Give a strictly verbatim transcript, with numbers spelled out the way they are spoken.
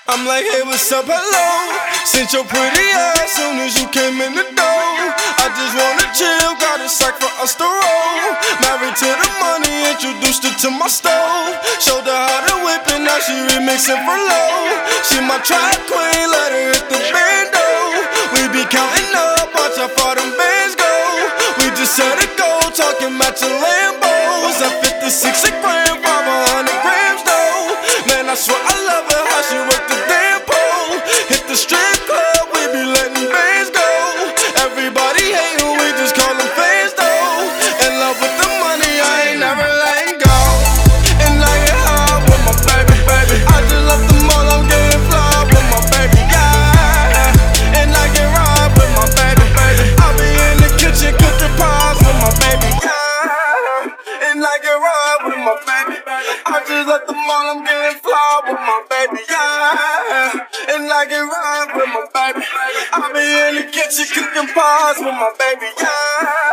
I'm like, hey, what's up, hello? Sent your pretty ass soon as you came in the door. I just wanna chill, got a sack for us to roll. Married to the money, introduced her to my stove. Showed her how to whip it, now she remixing for low. She my track queen, let her hit the bando. We be counting up, watch how far them bands go. We just set a goal, talking matching Lambos. At fifty-six a gram, five hundred grams though. Man, I swear I love her, how she work the damn pole. Hit the strip club, we be letting bands go. Everybody hatin', we just call them fans though. In love with the money, I ain't never letting go. And I get high with my baby, baby. I just left the mall, I'm getting fly with my baby, yeah. And I get ride with my baby, baby. I be in the kitchen cooking pies with my baby, yeah. And I get ride with my baby, baby. I just left the mall, I'm getting fly with my baby, yeah. And I get ride with my baby. I be in the kitchen cooking pies with my baby, yeah.